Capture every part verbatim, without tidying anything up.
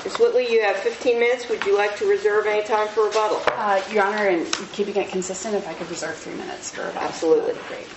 Miz Whitley, you have fifteen minutes. Would you like to reserve any time for rebuttal? Uh, Your Honor, and keeping it consistent, if I could reserve three minutes for rebuttal. Absolutely. Great.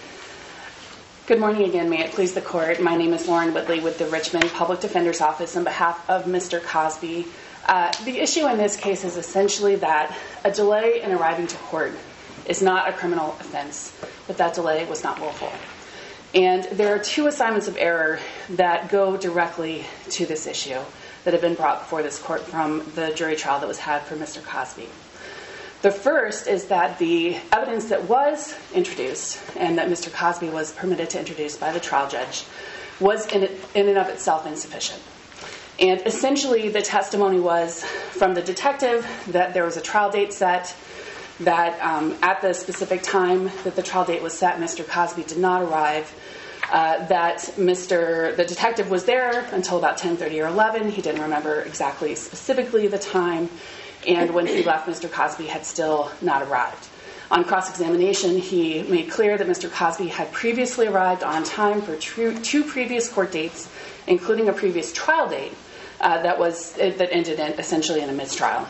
Good morning again. May it please the Court. My name is Lauren Whitley with the Richmond Public Defender's Office on behalf of Mister Cosby. Uh, the issue in this case is essentially that a delay in arriving to court is not a criminal offense, but that delay was not willful. And there are two assignments of error that go directly to this issue that have been brought before this court from the jury trial that was had for Mister Cosby. The first is that the evidence that was introduced and that Mister Cosby was permitted to introduce by the trial judge was in, in and of itself insufficient. And essentially the testimony was from the detective that there was a trial date set, that um, at the specific time that the trial date was set, Mister Cosby did not arrive, uh, that Mister the detective was there until about ten thirty or eleven. He didn't remember exactly specifically the time. And when he left, Mister Cosby had still not arrived. On cross-examination, he made clear that Mister Cosby had previously arrived on time for two, two previous court dates, including a previous trial date uh, that was that ended in, essentially in a mistrial.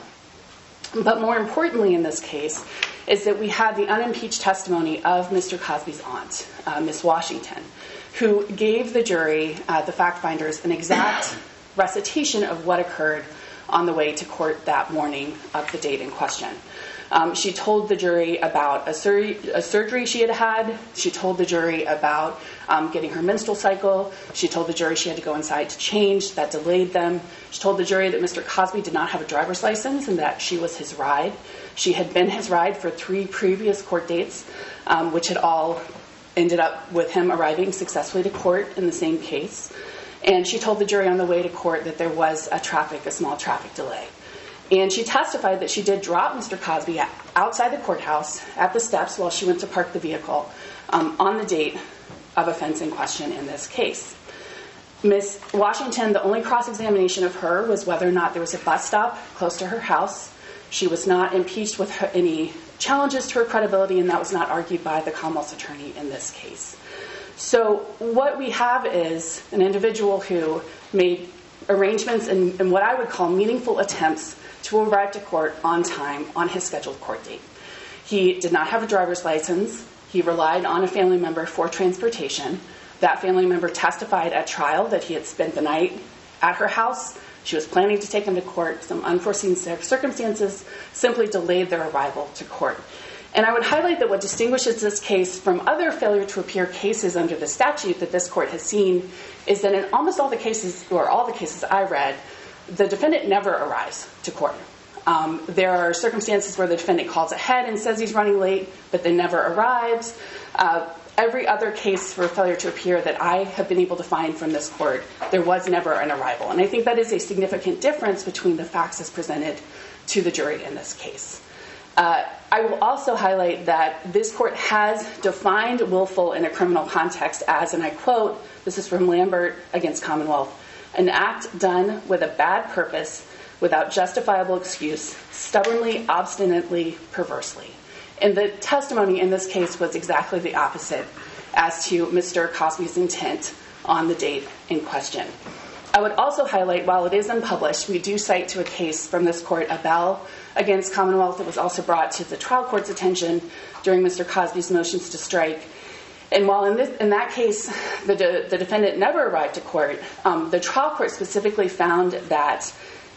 But more importantly in this case is that we had the unimpeached testimony of Mister Cosby's aunt, uh, Miss Washington, who gave the jury, uh, the fact finders, an exact recitation of what occurred on the way to court that morning of the date in question. Um, she told the jury about a, sur- a surgery she had had. She told the jury about um, getting her menstrual cycle. She told the jury she had to go inside to change. That delayed them. She told the jury that Mister Cosby did not have a driver's license and that she was his ride. She had been his ride for three previous court dates, um, which had all ended up with him arriving successfully to court in the same case. And she told the jury on the way to court that there was a traffic, a small traffic delay. And she testified that she did drop Mister Cosby outside the courthouse at the steps while she went to park the vehicle um, on the date of offense in question in this case. Miss Washington, the only cross-examination of her was whether or not there was a bus stop close to her house. She was not impeached with her, any challenges to her credibility, and that was not argued by the Commonwealth's attorney in this case. So what we have is an individual who made arrangements and, and what I would call meaningful attempts to arrive to court on time on his scheduled court date. He did not have a driver's license. He relied on a family member for transportation. That family member testified at trial that he had spent the night at her house. She was planning to take him to court. Some unforeseen circumstances simply delayed their arrival to court. And I would highlight that what distinguishes this case from other failure to appear cases under the statute that this court has seen is that in almost all the cases, or all the cases I read, the defendant never arrives to court. Um, there are circumstances where the defendant calls ahead and says he's running late, but then never arrives. Uh, every other case for failure to appear that I have been able to find from this court, there was never an arrival. And I think that is a significant difference between the facts as presented to the jury in this case. Uh, I will also highlight that this court has defined willful in a criminal context as, and I quote, this is from Lambert against Commonwealth, an act done with a bad purpose, without justifiable excuse, stubbornly, obstinately, perversely. And the testimony in this case was exactly the opposite as to Mister Cosby's intent on the date in question. I would also highlight, while it is unpublished, we do cite to a case from this court, Abell against Commonwealth. It was also brought to the trial court's attention during Mister Cosby's motions to strike. And while in, this, in that case, the, de, the defendant never arrived to court, um, the trial court specifically found that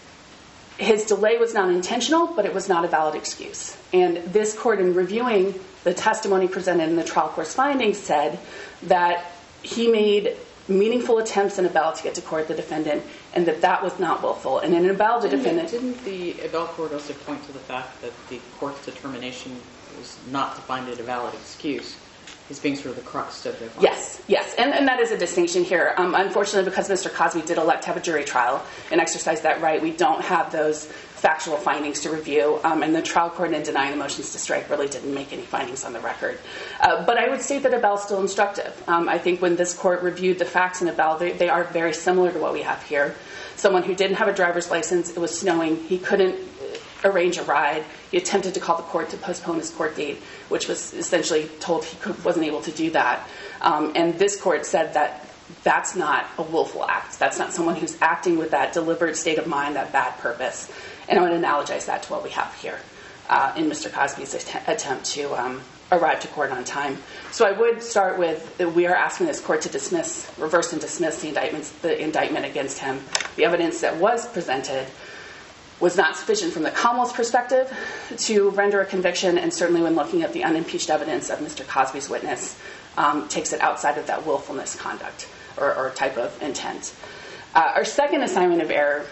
his delay was not intentional, but it was not a valid excuse. And this court, in reviewing the testimony presented in the trial court's findings, said that he made meaningful attempts in Abell to get to court, the defendant, and that that was not willful. And in Abell, the didn't, defendant... Didn't the Abell court also point to the fact that the court's determination was not to find it a valid excuse as being sort of the crux of the... Yes, yes, and, and that is a distinction here. Um, unfortunately, because Mister Cosby did elect to have a jury trial and exercise that right, we don't have those factual findings to review, um, and the trial court, in denying the motions to strike, really didn't make any findings on the record. Uh, but I would say that Abell is still instructive. Um, I think when this court reviewed the facts in Abell, they, they are very similar to what we have here. Someone who didn't have a driver's license, it was snowing, he couldn't arrange a ride. He attempted to call the court to postpone his court date, which was essentially told he could, wasn't able to do that. Um, and this court said that that's not a willful act. That's not someone who's acting with that deliberate state of mind, that bad purpose. And I would analogize that to what we have here uh, in Mister Cosby's att- attempt to um, arrive to court on time. So I would start with, we are asking this court to dismiss, reverse and dismiss the indictments, the indictment against him. The evidence that was presented was not sufficient from the Commonwealth's perspective to render a conviction, and certainly when looking at the unimpeached evidence of Mister Cosby's witness, um, takes it outside of that willfulness conduct or, or type of intent. Uh, our second assignment of error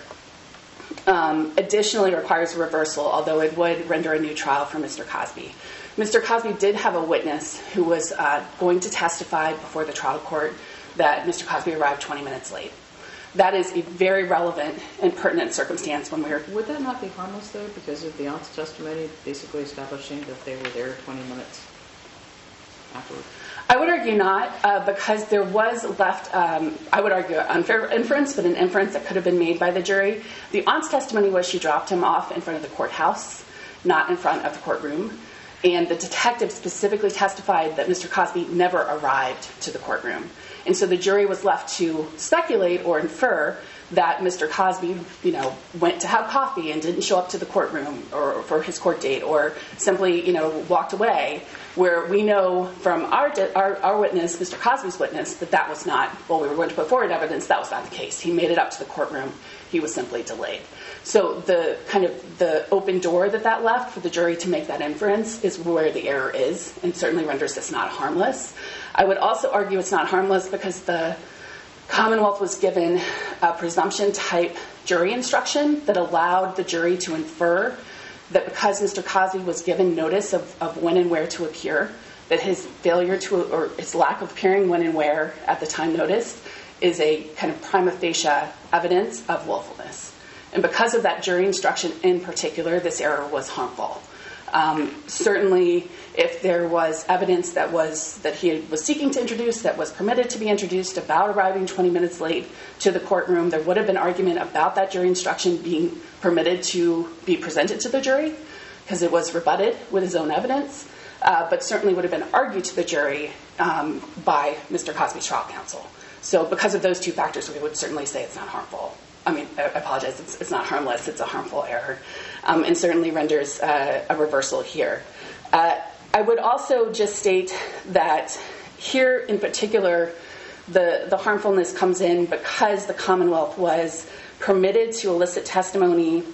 um, additionally requires a reversal, although it would render a new trial for Mister Cosby. Mister Cosby did have a witness who was uh, going to testify before the trial court that Mister Cosby arrived twenty minutes late. That is a very relevant and pertinent circumstance when we're... Would that not be harmless, though, because of the aunt's testimony basically establishing that they were there twenty minutes afterwards? I would argue not, uh, because there was left, um, I would argue, an unfair inference, but an inference that could have been made by the jury. The aunt's testimony was she dropped him off in front of the courthouse, not in front of the courtroom. And the detective specifically testified that Mister Cosby never arrived to the courtroom. And so the jury was left to speculate or infer that Mister Cosby, you know, went to have coffee and didn't show up to the courtroom or for his court date, or simply, you know, walked away, where we know from our, our, our witness, Mister Cosby's witness, that that was not, well, we were going to put forward evidence, that was not the case. He made it up to the courtroom. He was simply delayed. So the kind of the open door that that left for the jury to make that inference is where the error is, and certainly renders this not harmless. I would also argue it's not harmless because the Commonwealth was given a presumption-type jury instruction that allowed the jury to infer that because Mister Cosby was given notice of, of when and where to appear, that his failure to, or his lack of appearing when and where at the time noticed, is a kind of prima facie evidence of willfulness. And because of that jury instruction in particular, this error was harmful. Um, certainly, if there was evidence that was that he was seeking to introduce, that was permitted to be introduced about arriving twenty minutes late to the courtroom, there would have been argument about that jury instruction being permitted to be presented to the jury, because it was rebutted with his own evidence, uh, but certainly would have been argued to the jury um, by Mister Cosby's trial counsel. So because of those two factors, we would certainly say it's not harmful. I mean, I apologize, it's, it's not harmless, it's a harmful error, um, and certainly renders uh, a reversal here. Uh, I would also just state that here in particular, the, the harmfulness comes in because the Commonwealth was permitted to elicit testimony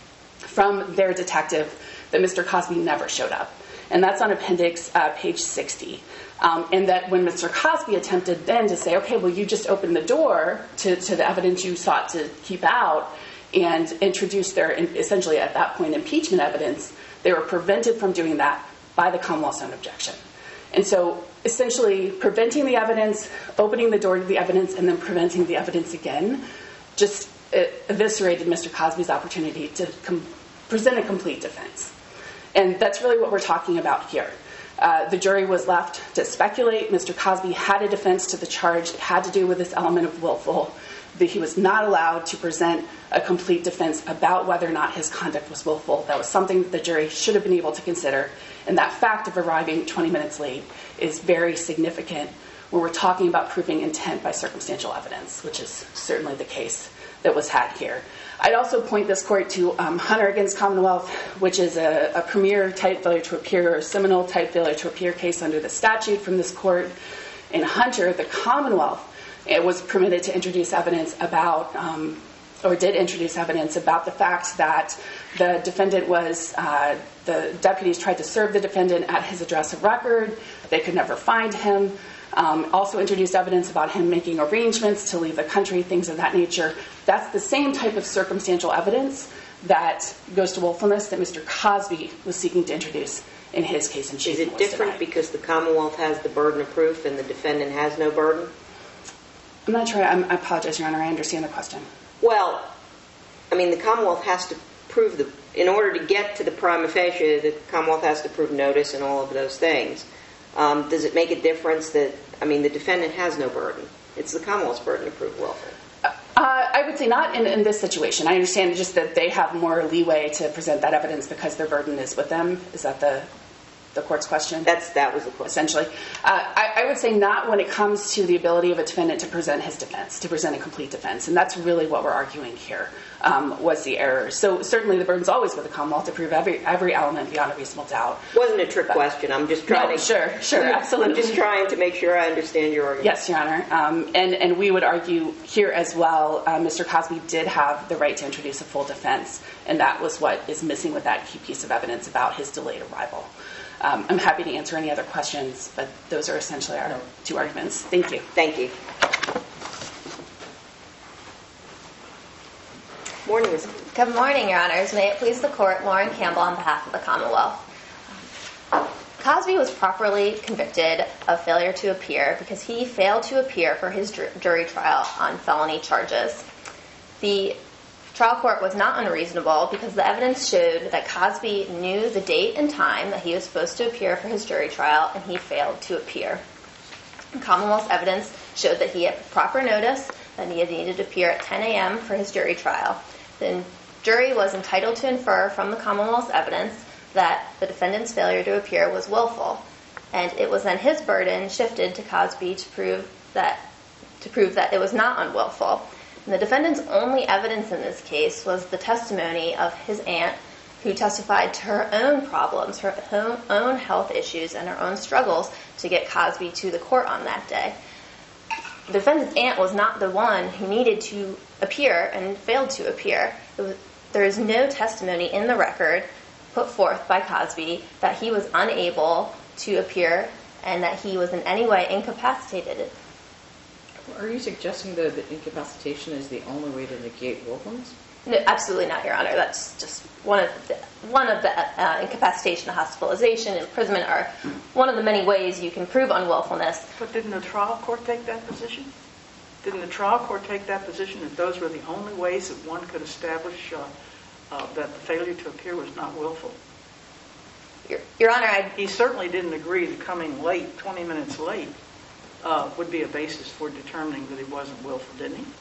from their detective that Mister Cosby never showed up. And that's on appendix uh, page sixty. Um, and that when Mister Cosby attempted then to say, okay, well, you just opened the door to, to the evidence you sought to keep out and introduce their, essentially at that point, impeachment evidence, they were prevented from doing that by the Commonwealth's own objection. And so essentially preventing the evidence, opening the door to the evidence, and then preventing the evidence again just eviscerated Mister Cosby's opportunity to com- present a complete defense. And that's really what we're talking about here. Uh, the jury was left to speculate. Mister Cosby had a defense to the charge. It had to do with this element of willful. That he was not allowed to present a complete defense about whether or not his conduct was willful. That was something that the jury should have been able to consider. And that fact of arriving twenty minutes late is very significant when we're talking about proving intent by circumstantial evidence, which is certainly the case that was had here. I'd also point this court to um, Hunter against Commonwealth, which is a, a premier type failure to appear or seminal type failure to appear case under the statute from this court. In Hunter, the Commonwealth it was permitted to introduce evidence about, um, or did introduce evidence about the fact that the defendant was, uh, the deputies tried to serve the defendant at his address of record. They could never find him. Um, also introduced evidence about him making arrangements to leave the country, things of that nature. That's the same type of circumstantial evidence that goes to willfulness that Mister Cosby was seeking to introduce in his case in chief. Is it different because the Commonwealth has the burden of proof and the defendant has no burden? I'm not sure. I'm, I apologize, Your Honor. I understand the question. Well, I mean, the Commonwealth has to prove the, in order to get to the prima facie, the Commonwealth has to prove notice and all of those things. Um, does it make a difference that, I mean, the defendant has no burden? It's the Commonwealth's burden to prove willful. Uh, I would say not in, in this situation. I understand just that they have more leeway to present that evidence because their burden is with them. Is that the the court's question? That's that was the question. Essentially. Uh, I, I would say not when it comes to the ability of a defendant to present his defense, to present a complete defense. And that's really what we're arguing here, um, was the error. So certainly the burden's always with the Commonwealth to prove every every element beyond a reasonable doubt. Wasn't a trick But, question. I'm just trying no, to... Sure, sure, absolutely. I'm just trying to make sure I understand your argument. Yes, Your Honor. Um, and, and we would argue here as well, uh, Mister Cosby did have the right to introduce a full defense, and that was what is missing with that key piece of evidence about his delayed arrival. Um, I'm happy to answer any other questions, but those are essentially our two arguments. Thank you. Thank you. Morning, Miz Good morning, Your Honors. May it please the Court, Lauren Campbell on behalf of the Commonwealth. Cosby was properly convicted of failure to appear because he failed to appear for his jury trial on felony charges. The trial court was not unreasonable because the evidence showed that Cosby knew the date and time that he was supposed to appear for his jury trial, and he failed to appear. Commonwealth's evidence showed that he had proper notice that he had needed to appear at ten a.m. for his jury trial. The jury was entitled to infer from the Commonwealth's evidence that the defendant's failure to appear was willful, and it was then his burden shifted to Cosby to prove that to prove that it was not unwillful. And the defendant's only evidence in this case was the testimony of his aunt, who testified to her own problems, her own, own health issues, and her own struggles to get Cosby to the court on that day. The defendant's aunt was not the one who needed to appear and failed to appear. It was, there is no testimony in the record put forth by Cosby that he was unable to appear and that he was in any way incapacitated. Are you suggesting that the incapacitation is the only way to negate willfulness? No, absolutely not, Your Honor. That's just one of the, one of the uh, incapacitation, hospitalization, imprisonment are one of the many ways you can prove unwillfulness. But didn't the trial court take that position? Didn't the trial court take that position that those were the only ways that one could establish uh, uh, that the failure to appear was not willful? Your, Your Honor, I... He certainly didn't agree that coming late, twenty minutes late, uh, would be a basis for determining that he wasn't willful, didn't he?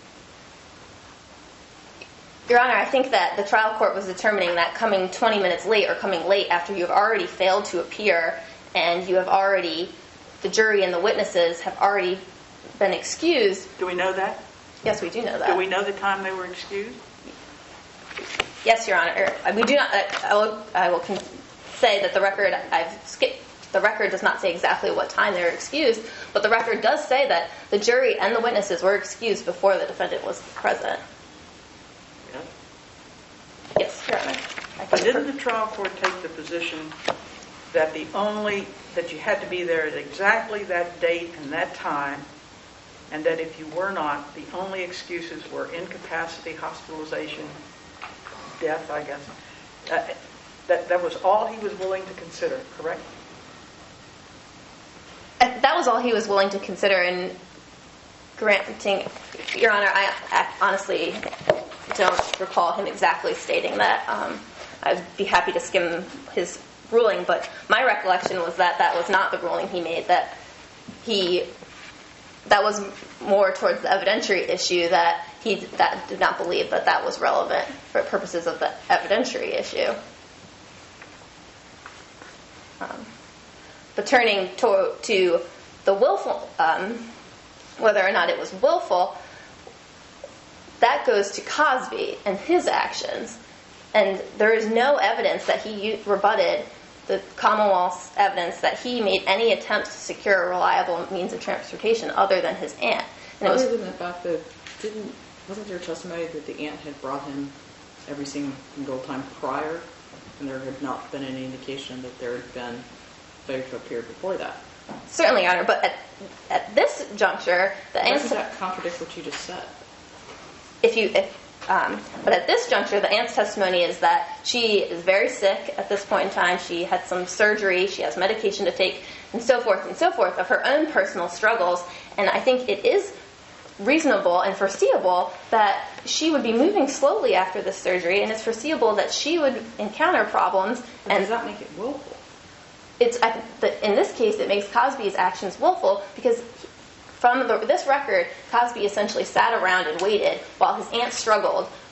Your Honor, I think that the trial court was determining that coming twenty minutes late or coming late after you have already failed to appear and you have already, the jury and the witnesses have already been excused. Do we know that? Yes, we do know that. Do we know the time they were excused? Yes, Your Honor. We do not. I will. I will con- say that the record. I've skipped. The record does not say exactly what time they were excused, but the record does say that the jury and the witnesses were excused before the defendant was present. Yeah. Yes, Your Honor. I But can didn't per- the trial court take the position that the only that you had to be there at exactly that date and that time, and that if you were not, the only excuses were incapacity, hospitalization, death, I guess. Uh, that that was all he was willing to consider, correct? Uh, That was all he was willing to consider in granting. Your Honor, I, I honestly don't recall him exactly stating that. Um, I'd be happy to skim his ruling, but my recollection was that that was not the ruling he made, that he, that was more towards the evidentiary issue, that he that did not believe that that was relevant for purposes of the evidentiary issue. Um, but turning to, to the willful, um, whether or not it was willful, that goes to Cosby and his actions. And there is no evidence that he rebutted the Commonwealth's evidence that he made any attempt to secure a reliable means of transportation other than his aunt. And it was, Other than the fact that, didn't, wasn't there testimony that the aunt had brought him every single time prior, and there had not been any indication that there had been failure to appear before that? certainly, Your Honor, but at, at this juncture, the Doesn't aunt's... that contradict what you just said? If you, if, um, but at this juncture, the aunt's testimony is that she is very sick at this point in time. She had some surgery. She has medication to take, and so forth and so forth, of her own personal struggles. And I think it is reasonable and foreseeable that she would be moving slowly after this surgery, and it's foreseeable that she would encounter problems. But and does that make it willful? It's I, the, in this case, it makes Cosby's actions willful because from the, this record, Cosby essentially sat around and waited while his aunt struggled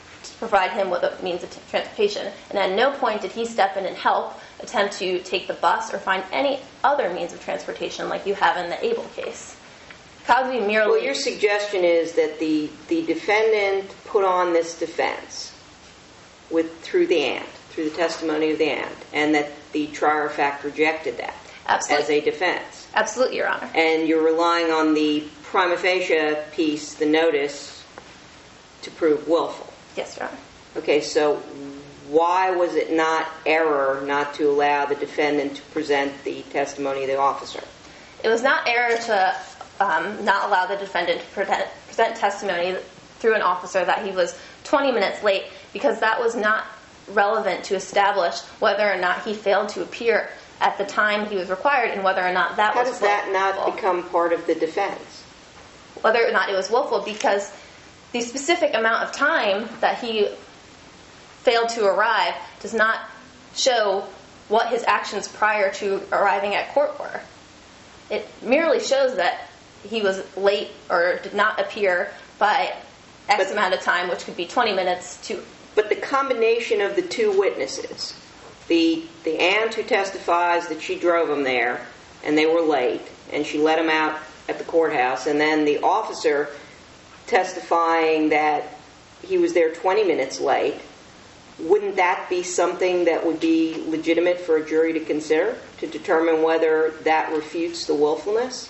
provide him with a means of t- transportation. And at no point did he step in and help, attempt to take the bus or find any other means of transportation like you have in the Abel case. Cosby merely... Well, your suggestion is that the, the defendant put on this defense with through the aunt, through the testimony of the aunt, and that the trier of fact rejected that Absolutely. as a defense. Absolutely, Your Honor. And you're relying on the prima facie piece, the notice, to prove willful. Yes, Your Honor. Okay, so why was it not error not to allow the defendant to present the testimony of the officer? It was not error to um, not allow the defendant to present, present testimony through an officer that he was twenty minutes late, because that was not relevant to establish whether or not he failed to appear at the time he was required and whether or not that How was does that not willful. become part of the defense? Whether or not it was willful, because the specific amount of time that he failed to arrive does not show what his actions prior to arriving at court were. It merely shows that he was late or did not appear by X But- amount of time, which could be twenty minutes to... But the combination of the two witnesses, the the aunt who testifies that she drove him there and they were late and she let him out at the courthouse, and then the officer testifying that he was there twenty minutes late, wouldn't that be something that would be legitimate for a jury to consider to determine whether that refutes the willfulness?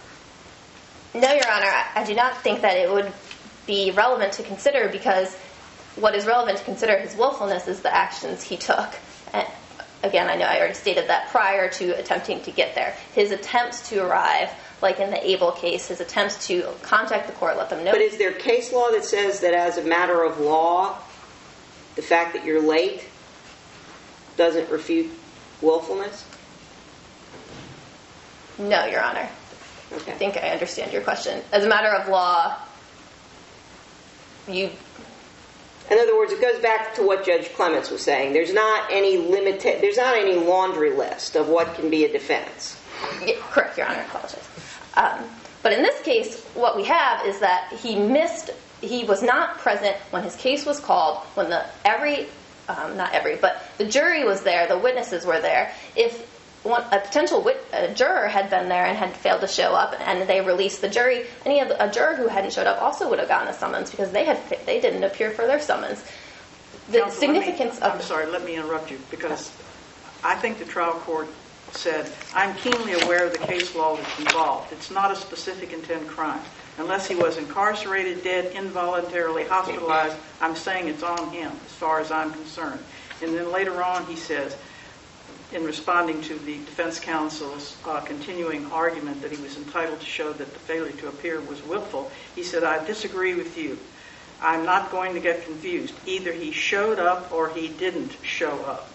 No, Your Honor, I, I do not think that it would be relevant to consider, because what is relevant to consider his willfulness is the actions he took. And again, I know I already stated that prior to attempting to get there. His attempts to arrive, like in the Abel case, his attempts to contact the court, let them know. But is there case law that says that as a matter of law, the fact that you're late doesn't refute willfulness? No, Your Honor. Okay. I think I understand your question. As a matter of law, you... In other words, it goes back to what Judge Clements was saying. There's not any limita- There's not any laundry list of what can be a defense. Yeah, correct, Your Honor. I apologize. Um, but in this case, what we have is that he missed... He was not present when his case was called, when the every... Um, not every, but the jury was there, the witnesses were there. If one, a potential wit, a juror had been there and had failed to show up, and they released the jury, any of the, a juror who hadn't showed up also would have gotten a summons, because they had they didn't appear for their summons. The Counsel, significance let me, of... I'm sorry, let me interrupt you, because I think the trial court said, I'm keenly aware of the case law that's involved. It's not a specific intent crime. Unless he was incarcerated, dead, involuntarily hospitalized, I'm saying it's on him as far as I'm concerned. And then later on he says, in responding to the defense counsel's uh, continuing argument that he was entitled to show that the failure to appear was willful, he said, I disagree with you. I'm not going to get confused. Either he showed up or he didn't show up.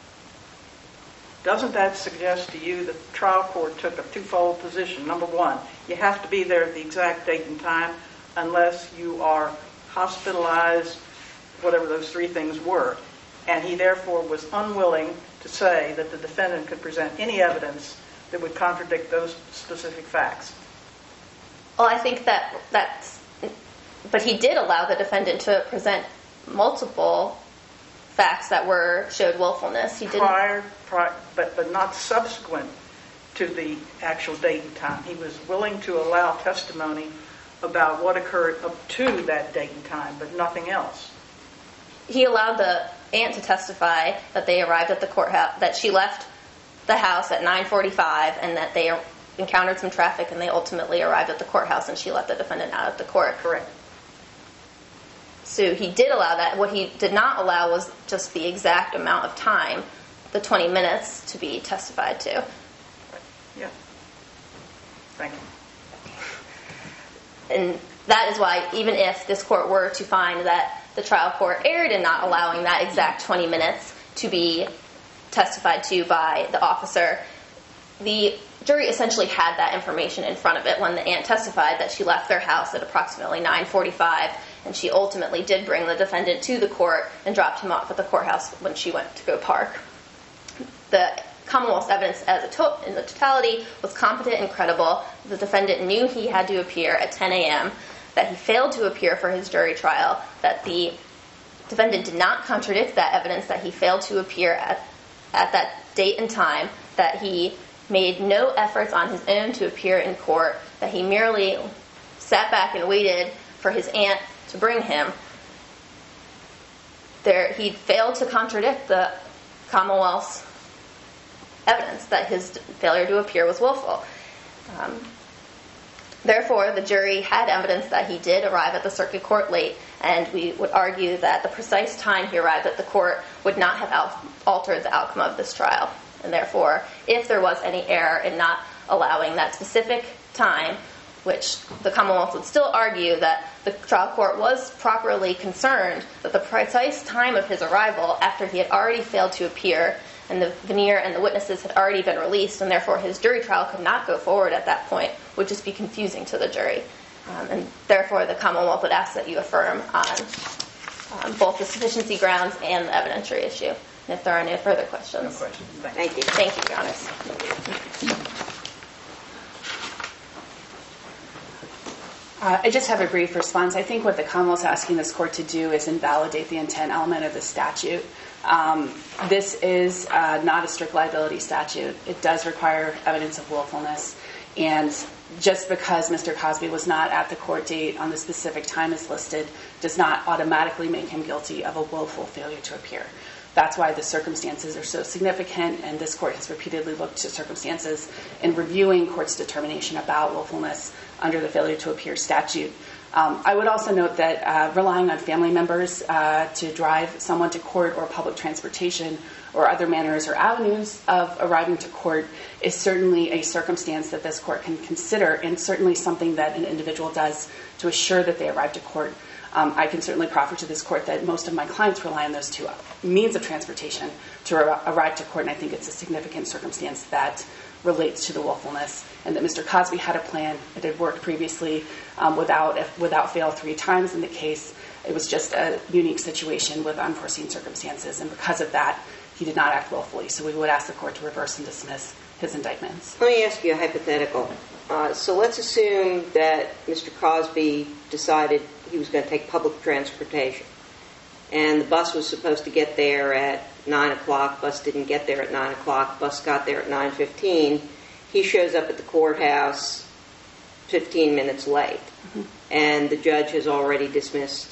Doesn't that suggest to you that the trial court took a twofold position? Number one, you have to be there at the exact date and time unless you are hospitalized, whatever those three things were. And he therefore was unwilling to say that the defendant could present any evidence that would contradict those specific facts. Well, I think that that's... But he did allow the defendant to present multiple facts that were showed willfulness. He didn't... Prior, prior but, but not subsequent to the actual date and time. He was willing to allow testimony about what occurred up to that date and time, but nothing else. He allowed the aunt to testify that they arrived at the courthouse, that she left the house at nine forty-five, and that they encountered some traffic, and they ultimately arrived at the courthouse, and she let the defendant out of the court. Correct. So he did allow that. What he did not allow was just the exact amount of time, the twenty minutes, to be testified to. Yeah. Thank you. And that is why, even if this court were to find that the trial court erred in not allowing that exact twenty minutes to be testified to by the officer, the jury essentially had that information in front of it when the aunt testified that she left their house at approximately nine forty-five, and she ultimately did bring the defendant to the court and dropped him off at the courthouse when she went to go park. The Commonwealth's evidence as a to- in the totality was competent and credible. The defendant knew he had to appear at ten a.m., that he failed to appear for his jury trial, that the defendant did not contradict that evidence that he failed to appear at, at that date and time, that he made no efforts on his own to appear in court, that he merely sat back and waited for his aunt to bring him, there he failed to contradict the Commonwealth's evidence that his failure to appear was willful. Um, therefore, the jury had evidence that he did arrive at the circuit court late, and we would argue that the precise time he arrived at the court would not have al- altered the outcome of this trial. And therefore, if there was any error in not allowing that specific time, which the Commonwealth would still argue that the trial court was properly concerned that the precise time of his arrival, after he had already failed to appear and the veneer and the witnesses had already been released, and therefore his jury trial could not go forward at that point, would just be confusing to the jury. Um, and therefore, the Commonwealth would ask that you affirm on um, both the sufficiency grounds and the evidentiary issue. And if there are no further questions. No questions. Thank you. Thank you, Your Honors. Uh, I just have a brief response. I think what the Commonwealth is asking this court to do is invalidate the intent element of the statute. Um, this is uh, not a strict liability statute. It does require evidence of willfulness. And just because Mister Cosby was not at the court date on the specific time as listed does not automatically make him guilty of a willful failure to appear. That's why the circumstances are so significant, and this court has repeatedly looked to circumstances in reviewing court's determination about willfulness under the failure to appear statute. Um, I would also note that uh, relying on family members uh, to drive someone to court or public transportation or other manners or avenues of arriving to court is certainly a circumstance that this court can consider, and certainly something that an individual does to assure that they arrive to court. Um, I can certainly proffer to this court that most of my clients rely on those two means of transportation to ar- arrive to court, and I think it's a significant circumstance that relates to the willfulness, and that Mister Cosby had a plan. It had worked previously um, without without fail three times in the case. It was just a unique situation with unforeseen circumstances, and because of that, he did not act willfully. So we would ask the court to reverse and dismiss his indictments. Let me ask you a hypothetical. Uh, so let's assume that Mister Cosby decided he was going to take public transportation, and the bus was supposed to get there at nine o'clock. Bus didn't get there at nine o'clock. Bus got there at nine fifteen. He shows up at the courthouse fifteen minutes late, mm-hmm. and the judge has already dismissed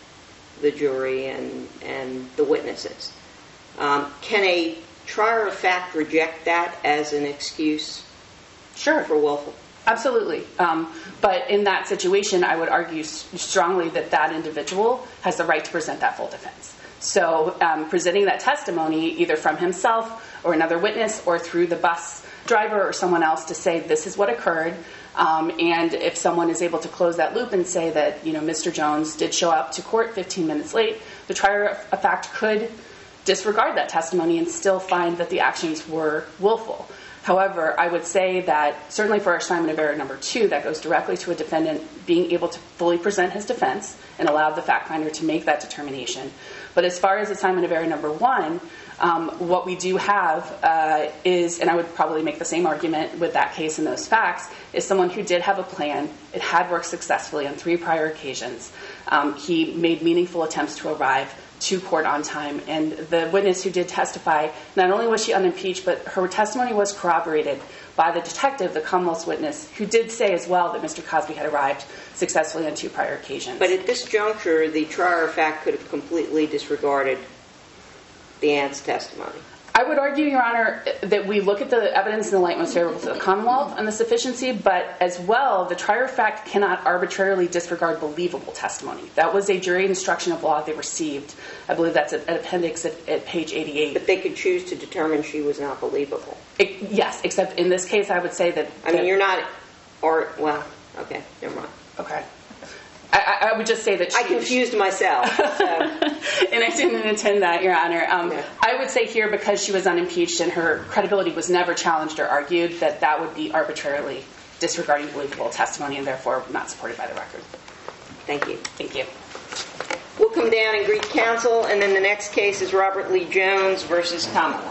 the jury and, and the witnesses. Um, can a trier of fact reject that as an excuse Sure. for willful? Absolutely. Um, but in that situation, I would argue s- strongly that that individual has the right to present that full defense. So um, presenting that testimony either from himself or another witness or through the bus driver or someone else to say this is what occurred. Um, and if someone is able to close that loop and say that, you know, Mister Jones did show up to court fifteen minutes late, the trier of fact could disregard that testimony and still find that the actions were willful. However, I would say that certainly for assignment of error number two, that goes directly to a defendant being able to fully present his defense and allow the fact finder to make that determination. But as far as assignment of error number one, um, what we do have uh, is, and I would probably make the same argument with that case and those facts, is someone who did have a plan. It had worked successfully on three prior occasions. Um, he made meaningful attempts to arrive to court on time, and the witness who did testify, not only was she unimpeached, but her testimony was corroborated by the detective, the Commonwealth's witness, who did say as well that Mister Cosby had arrived successfully on two prior occasions. But at this juncture, the trier of fact could have completely disregarded the aunt's testimony. I would argue, Your Honor, that we look at the evidence in the light most favorable to the Commonwealth on the sufficiency, but as well, the trier of fact cannot arbitrarily disregard believable testimony. That was a jury instruction of law they received. I believe that's at appendix at, at page eighty-eight. But they could choose to determine she was not believable. It, yes, except in this case, I would say that... I mean, you're not... or Well, okay, never mind. Okay. I, I would just say that she... I confused myself. So. And I didn't intend that, Your Honor. Um, yeah. I would say here, because she was unimpeached and her credibility was never challenged or argued, that that would be arbitrarily disregarding believable testimony and therefore not supported by the record. Thank you. Thank you. We'll come down and greet counsel, and then the next case is Robert Lee Jones versus Commonwealth.